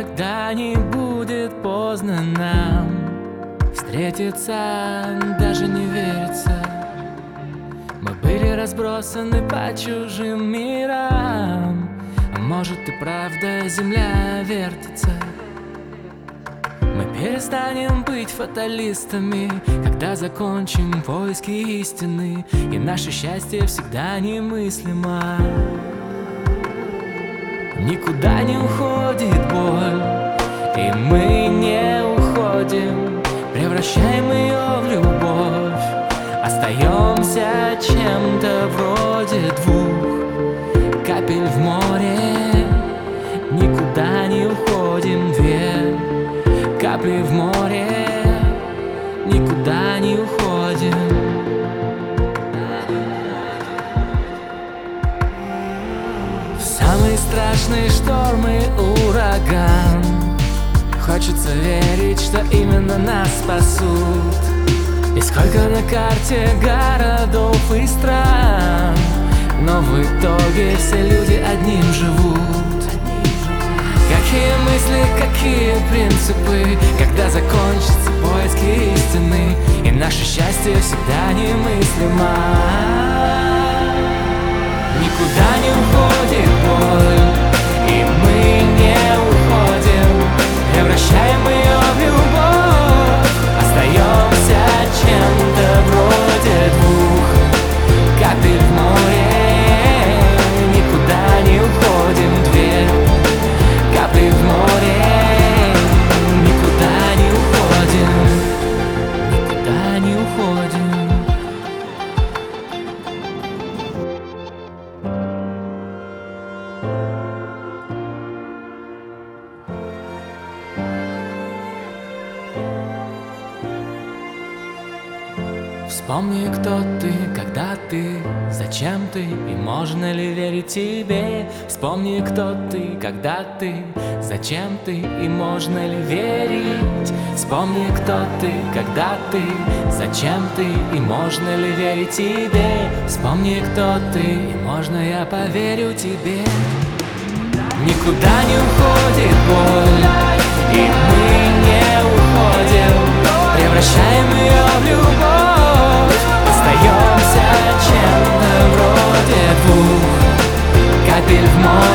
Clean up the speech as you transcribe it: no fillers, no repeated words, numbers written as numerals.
никогда не будет поздно нам встретиться, даже не верится. Мы были разбросаны по чужим мирам, а может и правда земля вертится. Мы перестанем быть фаталистами, когда закончим поиски истины, и наше счастье всегда немыслимо. Никуда не уходит боль, и мы не уходим, превращаем ее в любовь. Остаемся чем-то вроде двух капель в море. Никуда не уходим, две капли в море. Никуда не уходим. В самый страшный шторм и ураган хочется верить, что именно нас спасут. И сколько на карте городов и стран, но в итоге все люди одним живут. Какие мысли, какие принципы, когда закончатся поиски истины, и наше счастье всегда немыслимо. Никуда не уходит боль, и мы не уходим, превращаем ее в любовь. Остаемся чем-то вроде двух капель в море. Никуда не уходим, две капли в море. Никуда не уходим, никуда не уходим. Вспомни, кто ты, когда ты, зачем ты, и можно ли верить тебе. Вспомни, кто ты, когда ты, зачем ты, и можно ли верить. Вспомни, кто ты, когда ты, зачем ты, и можно ли верить тебе. Вспомни, кто ты, и можно я поверю тебе. Никуда не уходит боль, и мы не уходим, превращаем ее в любовь. Остаемся чем-то вроде двух капель в море.